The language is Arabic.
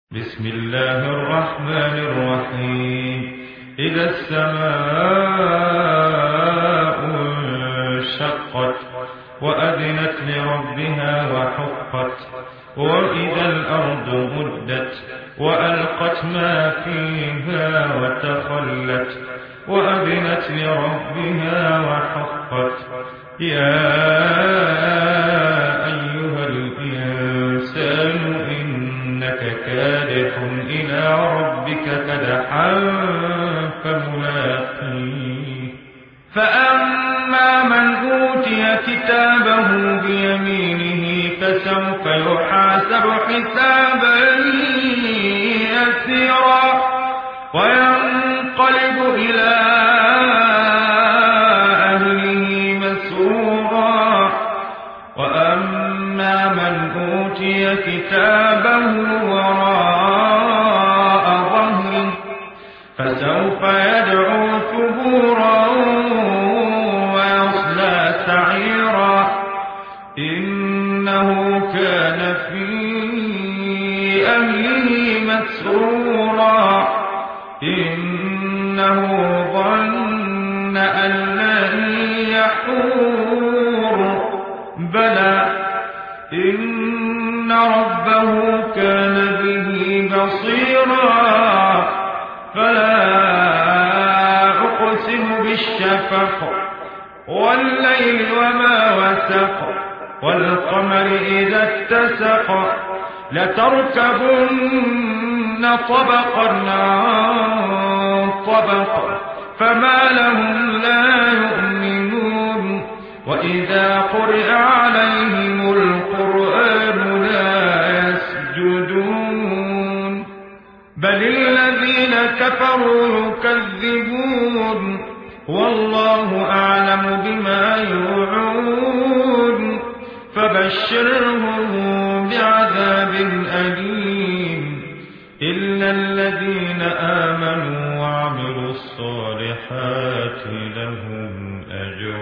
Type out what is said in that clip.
بسم الله الرحمن الرحيم. إذا السماء انشقت وأذنت لربها وحقت وإذا الأرض مدت وألقت ما فيها وتخلت وأذنت لربها وحقت يا أيها الإنسان إنك كادح إلى ربك كدحا فملاقيه فأما من أوتي كتابه بيمينه فسوف يحاسب حسابا يسيرا وينقلب إلى أهله مسرورا وأما من أوتي كتابه وراء ظهره فسوف يدعو ثبورا ويصلى سعيرا إنه كان في أهله مسرورا إنه ظن أن لن يحور بلى إن ربه كان به بصيرا فلا أقسم بالشفق والليل وما وسق والقمر إذا اتسق لتركبن طبقا عن طبق فما لهم لا يؤمنون وإذا قرئ عليهم القرآن لا يسجدون بل الذين كفروا يكذبون والله أعلم بما يوعون فبشرهم بعذاب أليم إلا الذين آمنوا وعملوا الصالحات لهم أجر